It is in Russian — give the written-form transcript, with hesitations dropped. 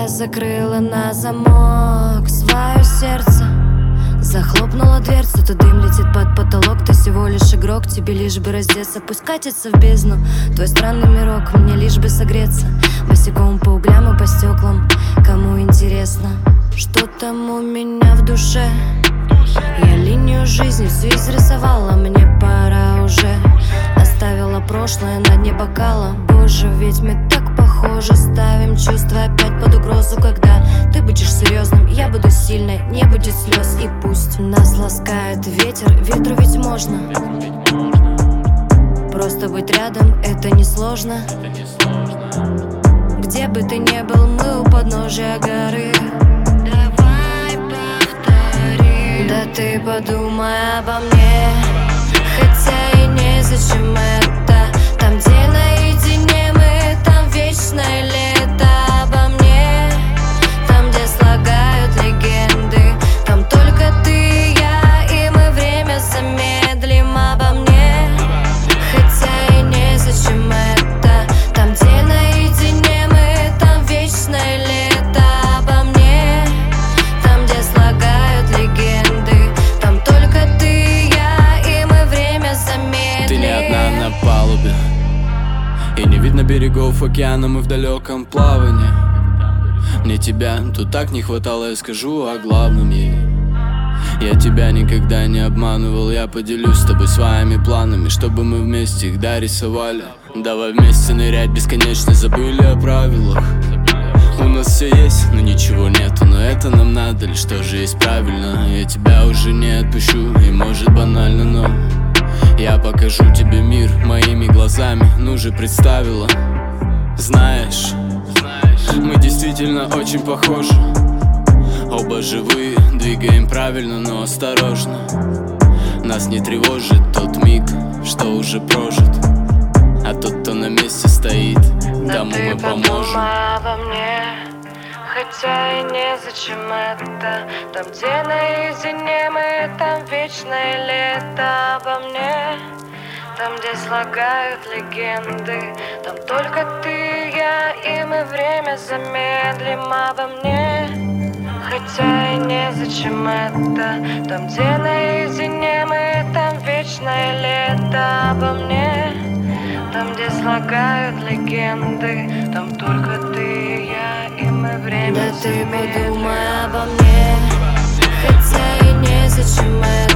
Я закрыла на замок свое сердце, захлопнула дверцу, то дым летит под потолок. Ты всего лишь игрок, тебе лишь бы раздеться. Пусть катится в бездну твой странный мирок, мне лишь бы согреться босиком по углям и по стеклам. Кому интересно, что там у меня в душе? Я линию жизни всю изрисовала, мне пора уже. Оставила прошлое на дне бокала. Боже, ведь мы так похожи. Ставим чувства опять под угрозу. Когда ты будешь серьезным, я буду сильной, не будет слез. И пусть нас ласкает ветер, ветру ведь можно. Просто быть рядом, это несложно. Где бы ты ни был, мы у подножия горы. Да ты подумай обо мне, хотя и незачем это. Там, где наедине мы, там вечное лето. Обо мне, там, где слагают легенды, там только ты и я, и мы время замедлим. Обо мне, хотя и незачем это. Там, где наедине мы, там вечное лето. Обо мне, там, где слагают легенды, там только ты и я, и мы время замедлим. Ты не одна на палубе, и не видно берегов океана, мы в далеком плавании. Мне тебя тут так не хватало, я скажу о главном ей. Я тебя никогда не обманывал, я поделюсь с тобой своими планами, чтобы мы вместе их дорисовали. Давай вместе нырять бесконечно, забыли о правилах. У нас все есть, но ничего нету, но это нам надо ли, что же есть правильно? Я тебя уже не отпущу, и может банально, но я покажу тебе мир моими глазами, ну же представила. Знаешь, мы действительно очень похожи. Оба живые, двигаем правильно, но осторожно. Нас не тревожит тот миг, что уже прожит, а тот, кто на месте стоит, тому мы поможем. Обо мне, хотя и незачем это. Там, где наедине мы, там вечное лето. Обо мне, там, где слагают легенды, там только ты и я, и мы время замедлим. Обо мне, хотя и незачем это. Там, где наедине мы, там вечное лето. Обо мне, там, где слагают легенды, там только ты и я, и мы время. Да ты подумай обо мне, хотя и незачем это.